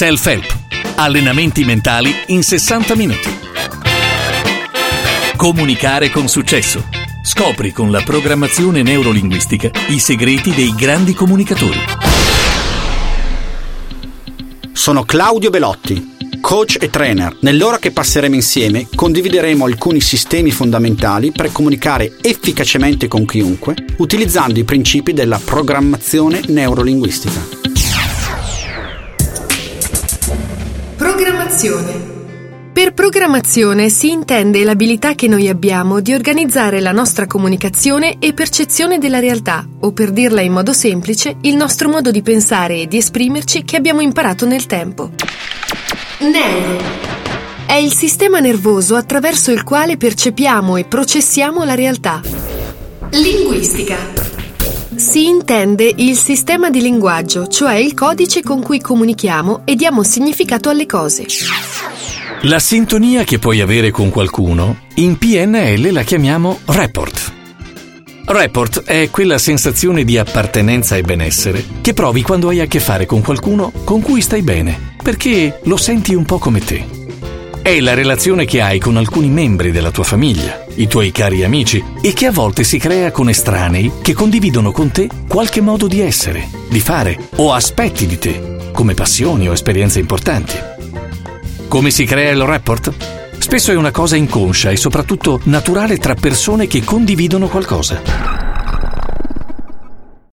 Self-help. Allenamenti mentali in 60 minuti. Comunicare con successo. Scopri con la programmazione neurolinguistica i segreti dei grandi comunicatori. Sono Claudio Belotti, coach e trainer. Nell'ora che passeremo insieme condivideremo alcuni sistemi fondamentali per comunicare efficacemente con chiunque, utilizzando i principi della programmazione neurolinguistica. Programmazione. Per programmazione si intende l'abilità che noi abbiamo di organizzare la nostra comunicazione e percezione della realtà, o per dirla in modo semplice, il nostro modo di pensare e di esprimerci che abbiamo imparato nel tempo. Neuro. È il sistema nervoso attraverso il quale percepiamo e processiamo la realtà. Linguistica. Si intende il sistema di linguaggio, cioè il codice con cui comunichiamo e diamo significato alle cose. La sintonia che puoi avere con qualcuno, in PNL la chiamiamo rapport. Rapport è quella sensazione di appartenenza e benessere che provi quando hai a che fare con qualcuno con cui stai bene, perché lo senti un po' come te. È la relazione che hai con alcuni membri della tua famiglia, i tuoi cari amici, e che a volte si crea con estranei che condividono con te qualche modo di essere, di fare o aspetti di te, come passioni o esperienze importanti. Come si crea il rapport? Spesso è una cosa inconscia e soprattutto naturale tra persone che condividono qualcosa.